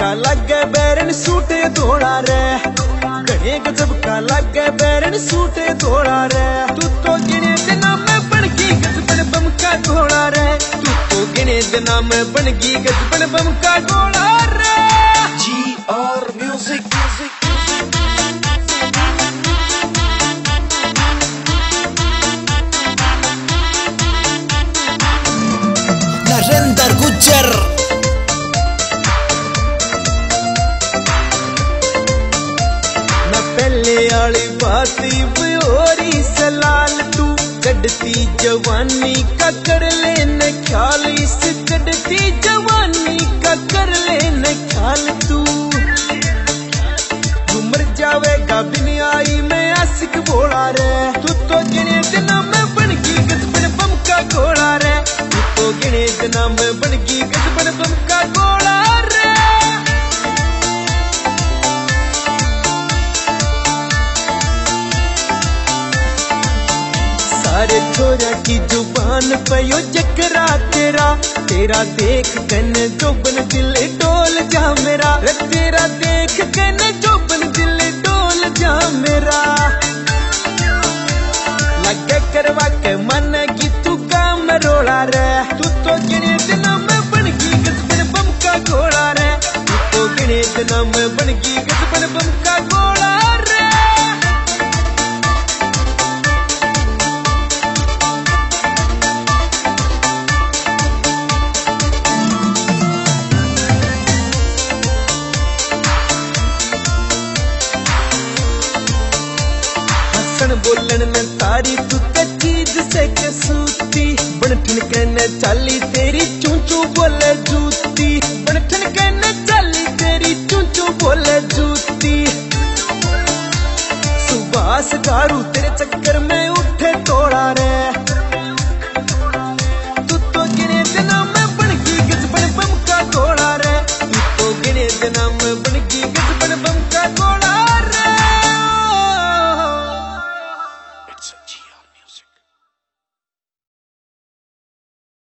का लगे बैरन सूटे थोड़ा रे, घने गजब का लगे बैरन सूटे थोड़ा रे। तू तो गिने दिना में बन गई गजबन बम का घोड़ा रे, तू तो गिने दिना में बन गई गजबन बम का घोड़ा रे। GR Music, music, Narendra Gujjar. ना पहले आली बात होरी सलाल, तू कड़ती जवानी का कर लेने ख्याल, इस कड़ती जवानी का कर लेने ख्याल। तू मर जावेगा बिन आई मैं आशिक बोला रे, तू तो गिने दिना में बन गई गजबन बम का घोड़ा रे, तू तो गिने दिना में बन गई गजबन बम का घोड़ा रे। सारे छोरा की जुबान पे यो जकरा तेरा, तेरा देख कन जोबन दिल डोल जा मेरा, तेरा देख कन जोबन दिल डोल जा मेरा। लगे करवा के मन की तू काम रोड़ा रे, तू तो गिने दिना में बन गई गजबन बम का घोड़ा रे, तू तो गिने दिना में बन गई गजबन बम का घोड़ा रे। बोलन में तारी तू तो चीज से कसूती, बन ठनके न चाली तेरी चूचू बोले जूती, बन ठनके न चाली तेरी चूचू बोले जूती। सुभाष गारू तेरे चक्कर में उठे तोड़ा रे,